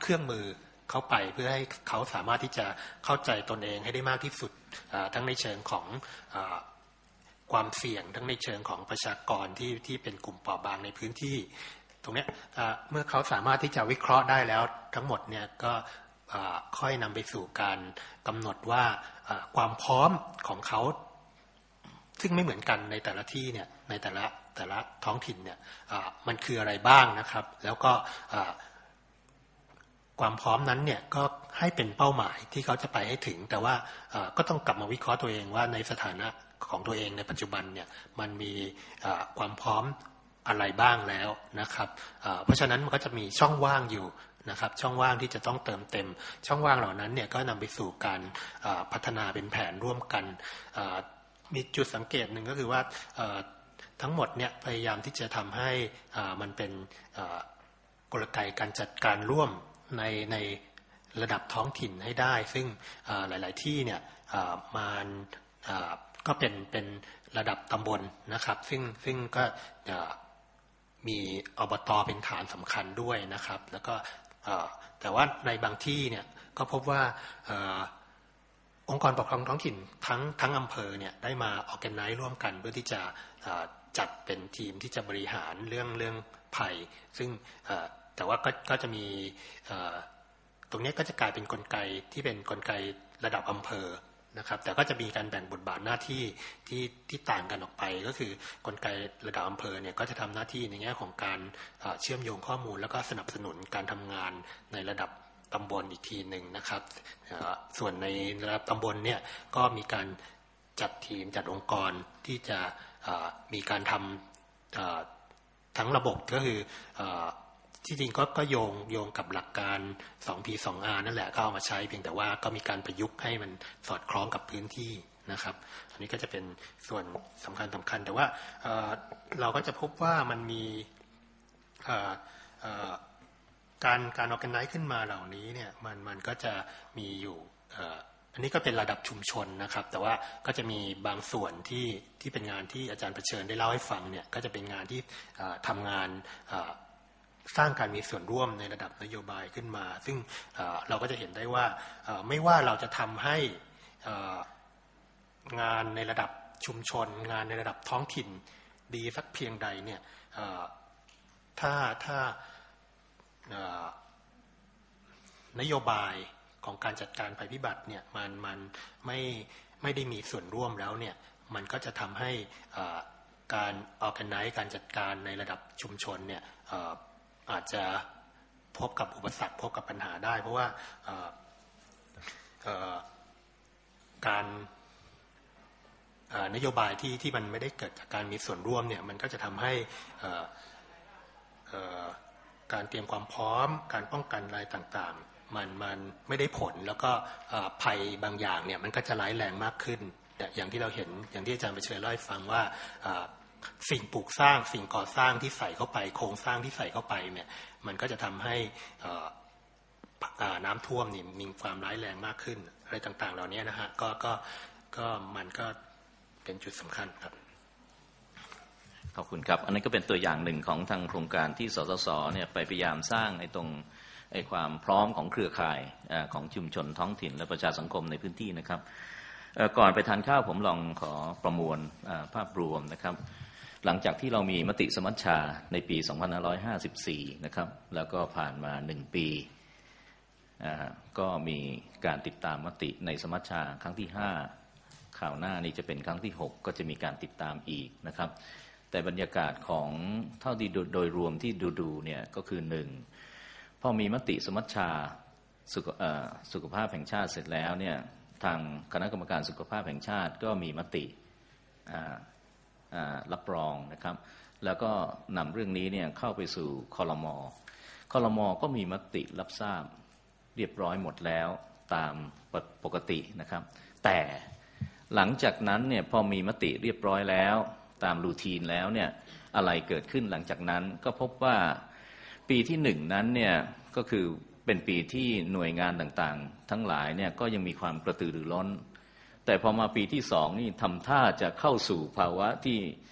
เครื่องมือเข้าไปเพื่อให้เขาสามารถที่จะเข้าใจตนเองให้ได้มากที่สุดทั้งในเชิงของความเสี่ยงทั้งในเชิงของประชากรที่เป็นกลุ่มเปราะบางในพื้นที่ตรงนี้เมื่อเขาสามารถที่จะวิเคราะห์ได้แล้วทั้งหมดเนี่ยก็ค่อยนำไปสู่การกำหนดว่าความพร้อมของเขาซึ่งไม่เหมือนกันในแต่ละที่เนี่ยในแต่ละท้องถิ่นเนี่ยมันคืออะไรบ้างนะครับแล้วก็ความพร้อมนั้นเนี่ยก็ให้เป็นเป้าหมายที่เขาจะไปให้ถึงแต่ว่าก็ต้องกลับมาวิเคราะห์ตัวเองว่าในสถานะของตัวเองในปัจจุบันเนี่ยมันมีความพร้อมอะไรบ้างแล้วนะครับเพราะฉะนั้นมันก็จะมีช่องว่างอยู่นะครับช่องว่างที่จะต้องเติมเต็มช่องว่างเหล่านั้นเนี่ยก็นำไปสู่การพัฒนาเป็นแผนร่วมกันมีจุดสังเกตหนึ่งก็คือว่าทั้งหมดเนี่ยพยายามที่จะทำให้มันเป็นกลไกการจัดการร่วมในระดับท้องถิ่นให้ได้ซึ่งหลายๆที่เนี่ยมันก็เป็นระดับตำบลนะครับซึ่งก็มีอบต.เป็นฐานสำคัญด้วยนะครับแล้วก็แต่ว่าในบางที่เนี่ยก็พบว่าองค์กรปกครองท้องถิ่นทั้งอำเภอเนี่ยได้มาออร์แกไนซ์ร่วมกันเพื่อที่จะจัดเป็นทีมที่จะบริหารเรื่องภัยซึ่งแต่ว่าก็จะมีตรงนี้ก็จะกลายเป็นกลไกที่เป็นกลไกระดับอำเภอนะครับแต่ก็จะมีการแบ่งบทบาทหน้าที่ที่ต่างกันออกไปก็คือกลไกระดับอำเภอเนี่ยก็จะทำหน้าที่ในแง่ของการเชื่อมโยงข้อมูลแล้วก็สนับสนุนการทำงานในระดับตำบลอีกทีหนึ่งนะครับส่วนในระดับตำบลเนี่ยก็มีการจัดทีมจัดองค์กรที่จะมีการทำทั้งระบบก็คือที่จริงก็โยงกับหลักการ 2P 2R นั่นแหละก็เอามาใช้เพียงแต่ว่าก็มีการประยุกต์ให้มันสอดคล้องกับพื้นที่นะครับอันนี้ก็จะเป็นส่วนสำคัญแต่ว่าเราก็จะพบว่ามันมีการorganizeขึ้นมาเหล่านี้เนี่ยมันก็จะมีอยู่อันนี้ก็เป็นระดับชุมชนนะครับแต่ว่าก็จะมีบางส่วนที่เป็นงานที่อาจารย์ประเชิญได้เล่าให้ฟังเนี่ยก็จะเป็นงานที่ทำงานสร้างการมีส่วนร่วมในระดับนโยบายขึ้นมาซึ่งเราก็จะเห็นได้ว่าไม่ว่าเราจะทำให้งานในระดับชุมชนงานในระดับท้องถิ่นดีสักเพียงใดเนี่ยถ้านโยบายของการจัดการภัยพิบัติเนี่ยมันไม่ได้มีส่วนร่วมแล้วเนี่ยมันก็จะทำให้การ organize การจัดการในระดับชุมชนเนี่ยอาจจะพบกับอุปสรรคพบกับปัญหาได้เพราะว่าการนโยบายที่มันไม่ได้เกิดจากการมีส่วนร่วมเนี่ยมันก็จะทำให้การเตรียมความพร้อมการป้องกันอะไรต่างๆมันไม่ได้ผลแล้วก็ภัยบางอย่างเนี่ยมันก็จะร้ายแรงมากขึ้นอย่างที่เราเห็นอย่างที่อาจารย์ไปเชิญเล่าให้ฟังว่าสิ่งปลูกสร้างสิ่งก่อสร้างที่ใส่เข้าไปโครงสร้างที่ใส่เข้าไปเนี่ยมันก็จะทำให้น้ำท่วมนี่มีความร้ายแรงมากขึ้นอะไรต่างๆเหล่านี้นะฮะก็มันก็เป็นจุดสำคัญครับขอบคุณครับอันนี้ก็เป็นตัวอย่างหนึ่งของทางโครงการที่สสสเนี่ยไปพยายามสร้างตรงความพร้อมของเครือข่ายของชุมชนท้องถิ่นและประชาสังคมในพื้นที่นะครับก่อนไปทานข้าวผมลองขอประมวลภาพรวมนะครับหลังจากที่เรามีมติสมัชชาในปี 2554 นะครับแล้วก็ผ่านมา1 ปีก็มีการติดตามมติในสมัชชาครั้งที่5ข่าวหน้านี้จะเป็นครั้งที่6ก็จะมีการติดตามอีกนะครับแต่บรรยากาศของเท่าที่โดยรวมที่ดูเนี่ยก็คือ1พอมีมติสมัชชาสุขภาพแห่งชาติเสร็จแล้วเนี่ยทางคณะกรรมการสุขภาพแห่งชาติก็มีมติรับรองนะครับแล้วก็นำเรื่องนี้เนี่ยเข้าไปสู่ครม.ก็มีมติรับทราบเรียบร้อยหมดแล้วตามปกตินะครับแต่หลังจากนั้นเนี่ยพอมีมติเรียบร้อยแล้วตามรูทีนแล้วเนี่ยอะไรเกิดขึ้นหลังจากนั้นก็พบว่าปีที่1นั้นเนี่ยก็คือเป็นปีที่หน่วยงานต่างๆทั้งหลายเนี่ยก็ยังมีความกระตือรือร้นแต่พอมาปีที่2นี่ทำท่าจะเข้าสู่ภาวะที่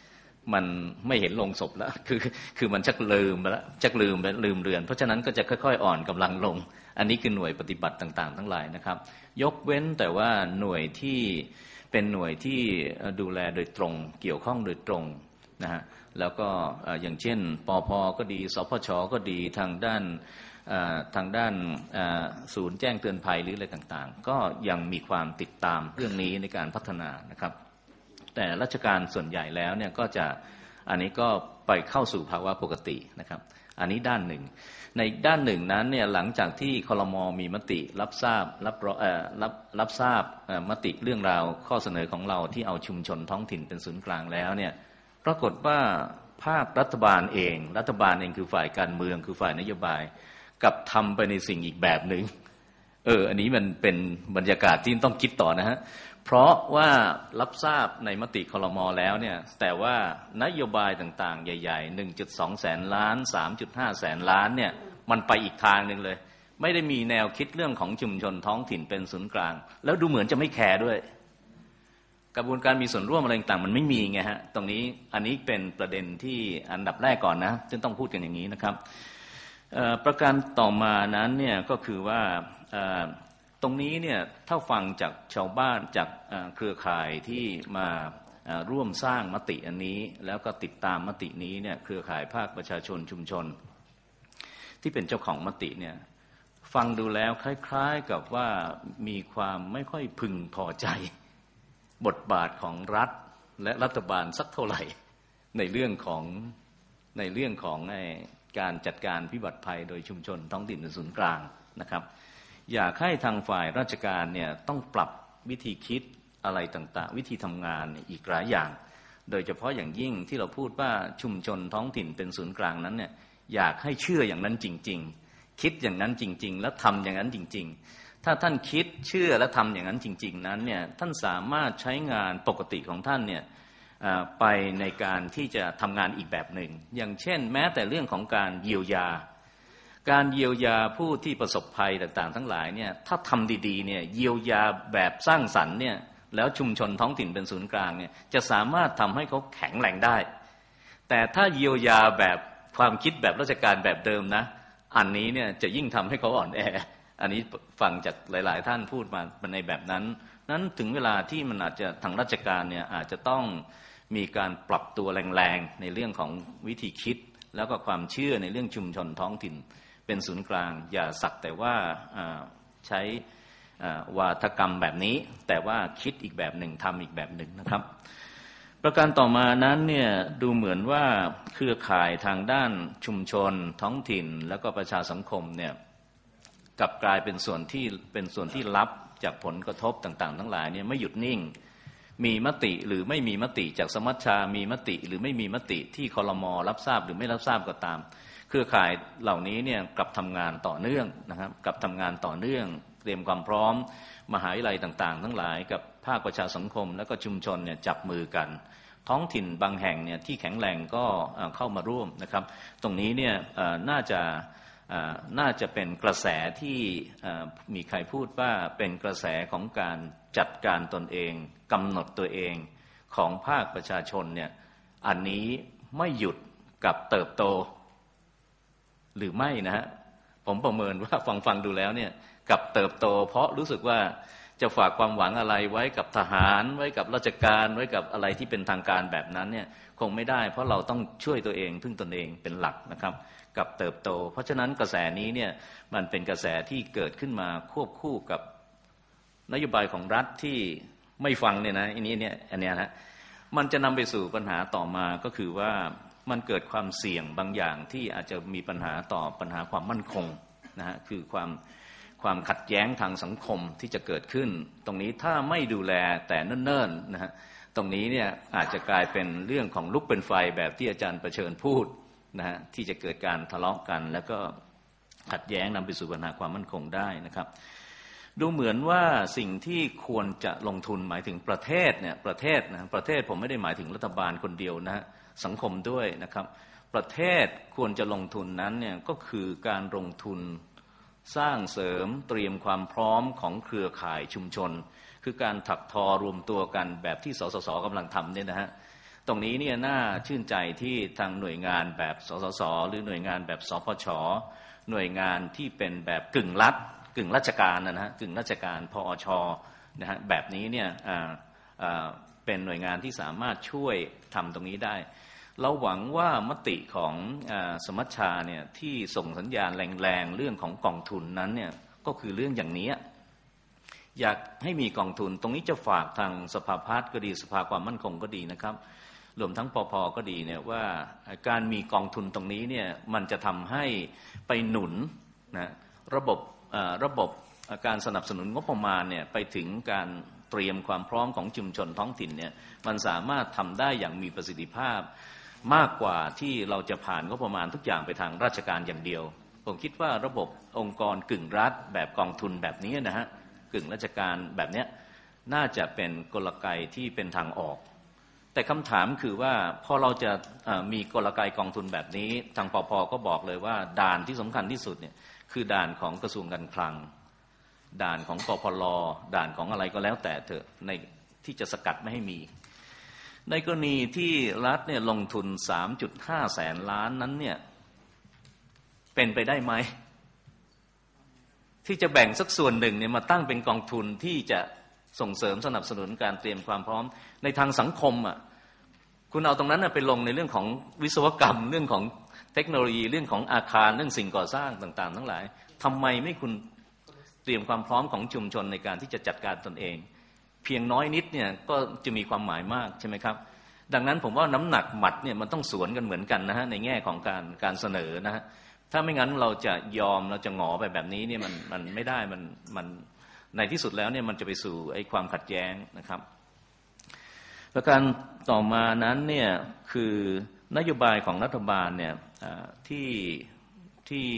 มันไม่เห็นลงศพแล้วคือมันชักลืมไปแล้วชักลืมเรือนเพราะฉะนั้นก็จะค่อยๆอ่อนกำลังลงอันนี้คือหน่วยปฏิบัติต่างๆทั้งหลายนะครับยกเว้นแต่ว่าหน่วยที่เป็นหน่วยที่ดูแลโดยตรงเกี่ยวข้องโดยตรงนะฮะแล้วก็อย่างเช่นปภ.ก็ดีสพช.ก็ดีทางด้านศูนย์แจ้งเตือนภัยหรืออะไรต่างๆก็ยังมีความติดตามเรื่องนี้ในการพัฒนานะครับแต่ราชการส่วนใหญ่แล้วเนี่ยก็จะอันนี้ก็ไปเข้าสู่ภาวะปกตินะครับอันนี้ด้านหนึ่งในด้านหนึ่งนั้นเนี่ยหลังจากที่ครม.มีมติรับทราบมติเรื่องราวข้อเสนอของเราที่เอาชุมชนท้องถิ่นเป็นศูนย์กลางแล้วเนี่ยปรากฏว่าภาครัฐบาลเองคือฝ่ายการเมืองคือฝ่ายนโยบายกับทำไปในสิ่งอีกแบบหนึ่งอันนี้มันเป็นบรรยากาศที่ต้องคิดต่อนะฮะเพราะว่ารับทราบในมติครม.แล้วเนี่ยแต่ว่านโยบายต่างๆใหญ่ๆ 1.2 แสนล้าน 3.5 แสนล้านเนี่ยมันไปอีกทางนึงเลยไม่ได้มีแนวคิดเรื่องของชุมชนท้องถิ่นเป็นศูนย์กลางแล้วดูเหมือนจะไม่แคร์ด้วยกระบวนการมีส่วนร่วมอะไรต่างๆมันไม่มีไงฮะตรงนี้อันนี้เป็นประเด็นที่อันดับแรกก่อนนะจึงต้องพูดกันอย่างนี้นะครับประการต่อมานั้นเนี่ยก็คือว่าตรงนี้เนี่ยถ้าฟังจากชาวบ้านจากเครือข่ายที่มาร่วมสร้างมติอันนี้แล้วก็ติดตามมตินี้เนี่ยเครือข่ายภาคประชาชนชุมชนที่เป็นเจ้าของมติเนี่ยฟังดูแล้วคล้ายๆกับว่ามีความไม่ค่อยพึงพอใจบทบาทของรัฐและรัฐบาลสักเท่าไหร่ในเรื่องของการจัดการพิบัติภัยโดยชุมชนท้องถิ่นเป็นศูนย์กลางนะครับอยากให้ทางฝ่ายราชการเนี่ยต้องปรับวิธีคิดอะไรต่างๆวิธีทำงานอีกหลายอย่างโดยเฉพาะอย่างยิ่งที่เราพูดว่าชุมชนท้องถิ่นเป็นศูนย์กลางนั้นเนี่ยอยากให้เชื่ออย่างนั้นจริงๆคิดอย่างนั้นจริงๆแล้วทำอย่างนั้นจริงๆถ้าท่านคิดเชื่อและทำอย่างนั้นจริงๆนั้นเนี่ยท่านสามารถใช้งานปกติของท่านเนี่ยไปในการที่จะทำงานอีกแบบหนึ่งอย่างเช่นแม้แต่เรื่องของการเยียวยาผู้ที่ประสบภัยต่างๆทั้งหลายเนี่ยถ้าทำดีๆเนี่ยเยียวยาแบบสร้างสรรค์เนี่ยแล้วชุมชนท้องถิ่นเป็นศูนย์กลางเนี่ยจะสามารถทำให้เขาแข็งแรงได้แต่ถ้าเยียวยาแบบความคิดแบบราชการแบบเดิมนะอันนี้เนี่ยจะยิ่งทำให้เขาอ่อนแออันนี้ฟังจากหลายๆท่านพูดมาในแบบนั้นถึงเวลาที่มันอาจจะทางราชการเนี่ยอาจจะต้องมีการปรับตัวแรงๆในเรื่องของวิธีคิดแล้วก็ความเชื่อในเรื่องชุมชนท้องถิ่นเป็นศูนย์กลางอย่าสักแต่ว่าใช้วาทกรรมแบบนี้แต่ว่าคิดอีกแบบหนึ่งทำอีกแบบหนึ่งนะครับประการต่อมานั้นเนี่ยดูเหมือนว่าเครือข่ายทางด้านชุมชนท้องถิ่นแล้วก็ประชาสังคมเนี่ยกลับกลายเป็นส่วนที่รับจากผลกระทบต่างๆทั้งหลายเนี่ยไม่หยุดนิ่งมีมติหรือไม่มีมติจากสมัชชามีมติหรือไม่มีมติที่ครม.รับทราบหรือไม่รับทราบก็ตามเครือข่ายเหล่านี้เนี่ยกลับทำงานต่อเนื่องนะครับกลับทำงานต่อเนื่องเตรียมความพร้อมมหาวิทยาลัยต่างๆทั้งหลายกับภาคประชาสังคมแล้วก็ชุมชนเนี่ยจับมือกันท้องถิ่นบางแห่งเนี่ยที่แข็งแรงก็เข้ามาร่วมนะครับตรงนี้เนี่ยน่าจะเป็นกระแสที่มีใครพูดว่าเป็นกระแสของการจัดการตนเองกำหนดตัวเองของภาคประชาชนเนี่ยอันนี้ไม่หยุดกับเติบโตหรือไม่นะฮะผมประเมินว่าฟังดูแล้วเนี่ยกับเติบโตเพราะรู้สึกว่าจะฝากความหวังอะไรไว้กับทหารไว้กับราชการไว้กับอะไรที่เป็นทางการแบบนั้นเนี่ยคงไม่ได้เพราะเราต้องช่วยตัวเองพึ่งตนเองเป็นหลักนะครับกับเติบโตเพราะฉะนั้นกระแสนี้เนี่ยมันเป็นกระแสที่เกิดขึ้นมาควบคู่กับนโยบายของรัฐที่ไม่ฟังเนี่ยนะอันนี้นะมันจะนำไปสู่ปัญหาต่อมาก็คือว่ามันเกิดความเสี่ยงบางอย่างที่อาจจะมีปัญหาต่อปัญหาความมั่นคงนะฮะคือความขัดแย้งทางสังคมที่จะเกิดขึ้นตรงนี้ถ้าไม่ดูแลแต่เนิ่นๆนะฮะตรงนี้เนี่ยอาจจะกลายเป็นเรื่องของลุกเป็นไฟแบบที่อาจารย์ประเชิญพูดนะฮะที่จะเกิดการทะเลาะกันแล้วก็ขัดแย้งนำไปสู่ปัญหาความมั่นคงได้นะครับดูเหมือนว่าสิ่งที่ควรจะลงทุนหมายถึงประเทศผมไม่ได้หมายถึงรัฐบาลคนเดียวนะฮะสังคมด้วยนะครับประเทศควรจะลงทุนนั้นเนี่ยก็คือการลงทุนสร้างเสริมเตรียมความพร้อมของเครือข่ายชุมชนคือการถักทอรวมตัวกันแบบที่สสสกำลังทำเนี่ยนะฮะตรงนี้เนี่ยน่าชื่นใจที่ทางหน่วยงานแบบสสสหรือหน่วยงานแบบสพชหน่วยงานที่เป็นแบบกึ่งรัฐกึ่งราชการนะฮะกึ่งราชการพอชนะฮะแบบนี้เนี่ยเป็นหน่วยงานที่สามารถช่วยทำตรงนี้ได้เราหวังว่ามติของสมัชชาเนี่ยที่ส่งสัญญาณแรงๆเรื่องของกองทุนนั้นเนี่ยก็คือเรื่องอย่างนี้อยากให้มีกองทุนตรงนี้จะฝากทางสภาพัฒน์ก็ดีสภาความมั่นคงก็ดีนะครับรวมทั้งปภ.ก็ดีเนี่ยว่าการมีกองทุนตรงนี้เนี่ยมันจะทำให้ไปหนุนนะระบบการสนับสนุนงบประมาณเนี่ยไปถึงการเตรียมความพร้อมของชุมชนท้องถิ่นเนี่ยมันสามารถทำได้อย่างมีประสิทธิภาพมากกว่าที่เราจะผ่านงบประมาณทุกอย่างไปทางราชการอย่างเดียวผมคิดว่าระบบองค์กรกึ่งรัฐแบบกองทุนแบบนี้นะฮะกึ่งราชการแบบนี้น่าจะเป็นกลไกที่เป็นทางออกแต่คำถามคือว่าพอเราจะมีกลไกกองทุนแบบนี้ทางปภ.ก็บอกเลยว่าด่านที่สำคัญที่สุดเนี่ยคือด่านของกระทรวงการคลังด่านของกพล.ด่านของอะไรก็แล้วแต่เถอะในที่จะสกัดไม่ให้มีในกรณีที่รัฐเนี่ยลงทุน 3.5 แสนล้านนั้นเนี่ยเป็นไปได้ไหมที่จะแบ่งสักส่วนหนึ่งเนี่ยมาตั้งเป็นกองทุนที่จะส่งเสริมสนับสนุนการเตรียมความพร้อมในทางสังคมคุณเอาตรงนั้นไปลงในเรื่องของวิศวกรรมเรื่องของเทคโนโลยีเรื่องของอาคารเรื่องสิ่งก่อสร้างต่างๆทั้งหลายทำไมไม่คุณเตรียมความพร้อมของชุมชนในการที่จะจัดการตนเองเพียงน้อยนิดเนี่ยก็จะมีความหมายมากใช่ไหมครับดังนั้นผมว่าน้ำหนักหมัดเนี่ยมันต้องสวนกันเหมือนกันนะฮะในแง่ของการเสนอนะฮะถ้าไม่งั้นเราจะยอมเราจะหงอไปแบบนี้เนี่ยมันไม่ได้มันในที่สุดแล้วเนี่ยมันจะไปสู่ไอ้ความขัดแย้งนะครับประการต่อมานั้นเนี่ยคือนโยบายของรัฐบาลเนี่ยที่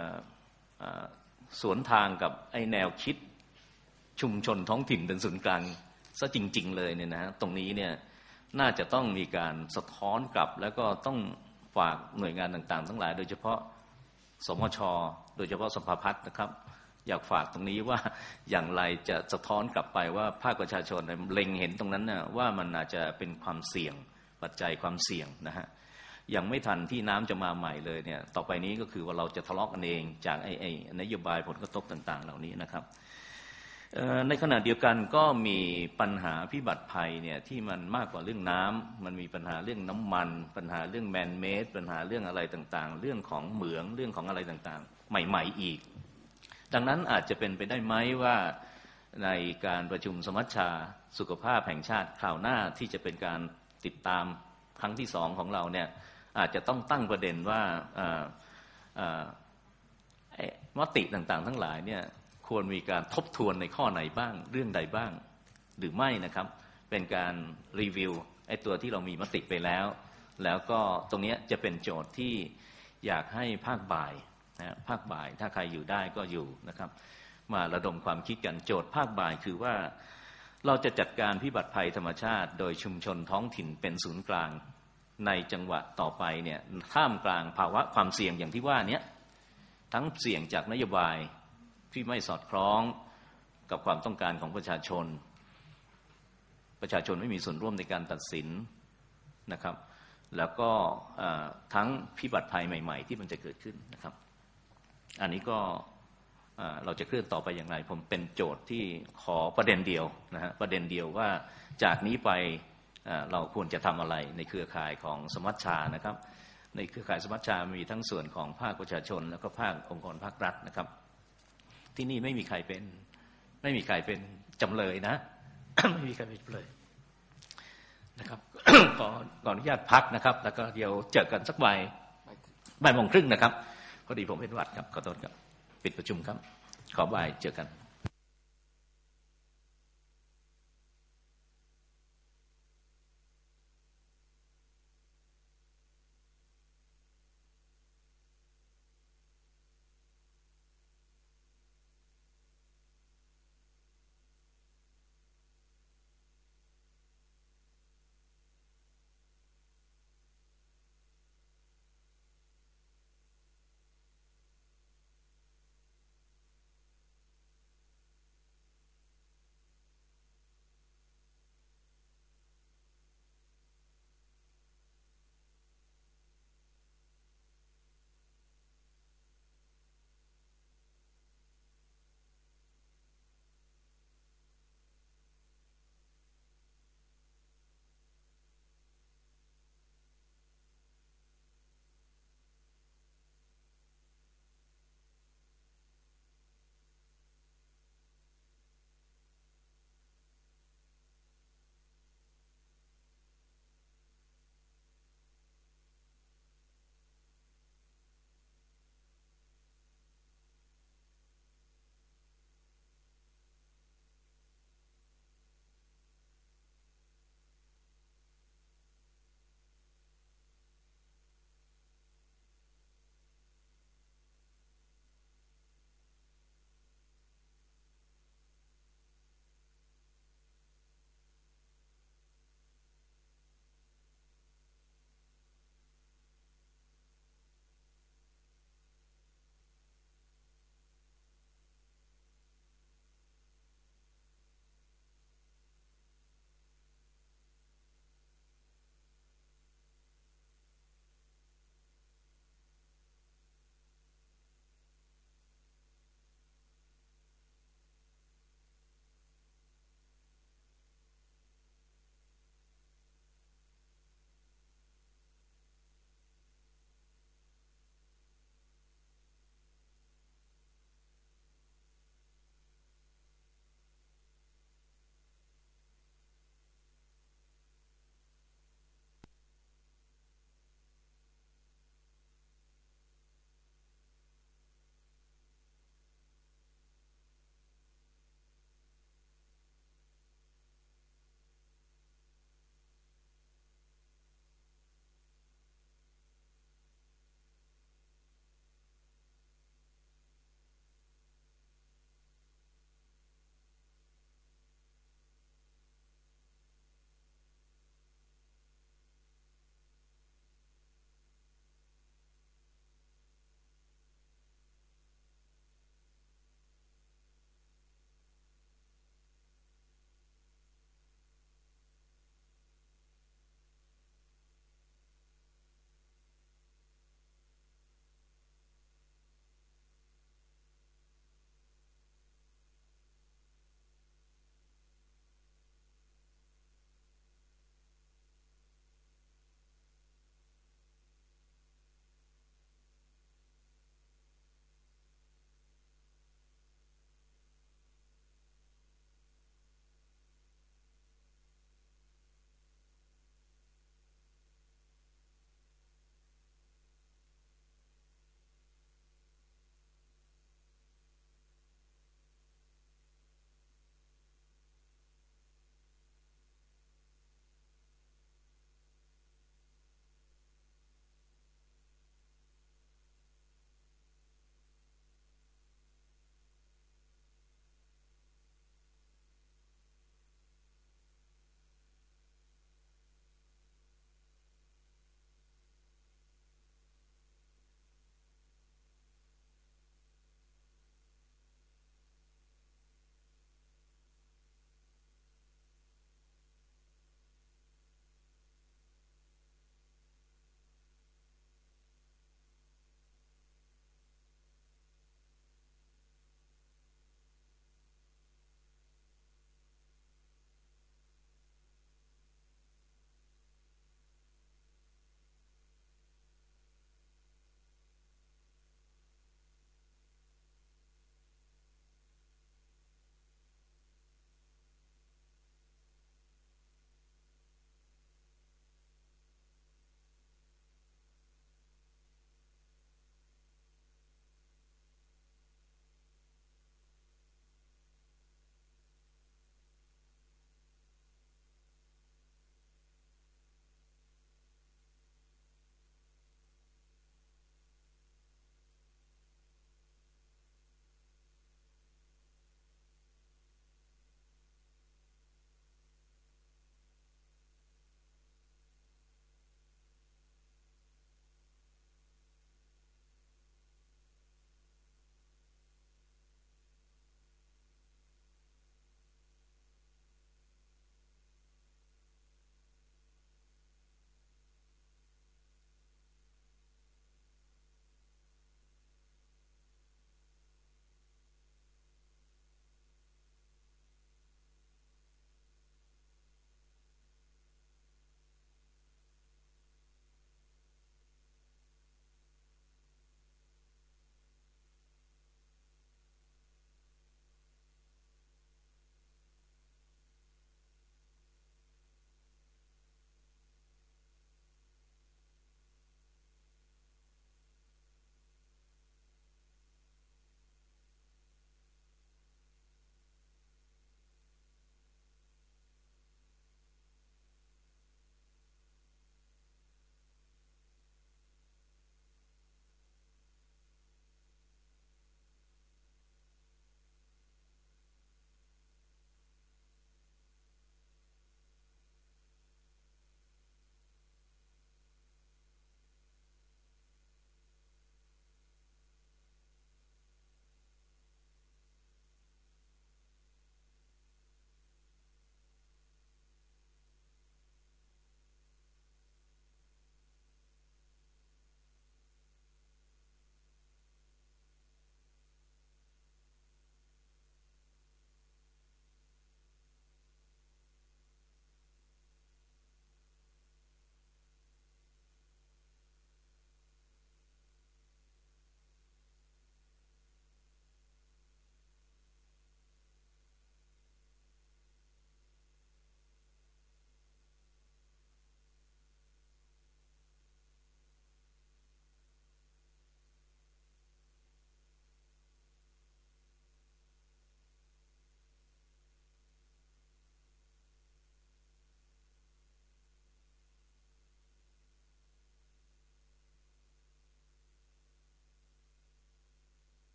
สวนทางกับไอ้แนวคิดชุมชนท้องถิ่นเป็นศูนย์กลางซะจริงๆเลยเนี่ยนะฮะตรงนี้เนี่ยน่าจะต้องมีการสะท้อนกลับแล้วก็ต้องฝากหน่วยงานต่างๆทั้งหลายโดยเฉพาะสมช.โดยเฉพาะสภาพัฒน์นะครับอยากฝากตรงนี้ว่าอย่างไรจะสะท้อนกลับไปว่าภาคประชาชนเล็งเห็นตรงนั้นนะว่ามันอาจจะเป็นความเสี่ยงปัจจัยความเสี่ยงนะฮะยังไม่ทันที่น้ำจะมาใหม่เลยเนี่ยต่อไปนี้ก็คือว่าเราจะทะเลาะกันเองจากไอ้นโยบายผลกระทบต่างๆเหล่านี้นะครับในขณะเดียวกันก็มีปัญหาพิบัติภัยเนี่ยที่มันมากกว่าเรื่องน้ำมันมีปัญหาเรื่องน้ำมันปัญหาเรื่องแมนเมดปัญหาเรื่องอะไรต่างๆเรื่องของเหมืองเรื่องของอะไรต่างๆใหม่ๆอีกดังนั้นอาจจะเป็นไปได้ไหมว่าในการประชุมสมัชชาสุขภาพแห่งชาติคราวหน้าที่จะเป็นการติดตามครั้งที่2ของเราเนี่ยอาจจะต้องตั้งประเด็นว่ามติต่างๆทั้งหลายเนี่ยควรมีการทบทวนในข้อไหนบ้างเรื่องใดบ้างหรือไม่นะครับเป็นการรีวิวไอ้ตัวที่เรามีมติไปแล้วแล้วก็ตรงนี้จะเป็นโจทย์ที่อยากให้ภาคบ่ายภาคบ่ายถ้าใครอยู่ได้ก็อยู่นะครับมาระดมความคิดกันโจทย์ภาคบ่ายคือว่าเราจะจัดการพิบัติภัยธรรมชาติโดยชุมชนท้องถิ่นเป็นศูนย์กลางในจังหวะต่อไปเนี่ยท่ามกลางภาวะความเสี่ยงอย่างที่ว่านี้ทั้งเสี่ยงจากนโยบายที่ไม่สอดคล้องกับความต้องการของประชาชนไม่มีส่วนร่วมในการตัดสินนะครับแล้วก็ทั้งพิบัติภัยใหม่ๆที่มันจะเกิดขึ้นนะครับอันนี้ก็เราจะเคลื่อนต่อไปอย่างไรผมเป็นโจทย์ที่ขอประเด็นเดียวนะฮะประเด็นเดียวว่าจากนี้ไปเราควรจะทำอะไรในเครือข่ายของสมัชชานะครับในเครือข่ายสมัชชามีทั้งส่วนของภาคประชาชนแล้วก็ภาคองค์กรภาครัฐนะครับที่นี่ไม่มีใครเป็นจำเลยนะ ไม่มีใครเป็นจำเลยนะครับ ขออนุญาตพักนะครับแล้วก็เดี๋ยวเจอกันสักบ่ายโมงครึ่งนะครับพอดีผมเป็นหวัดครับขอโทษครับปิดประชุมครับขอบ่ายเจอกัน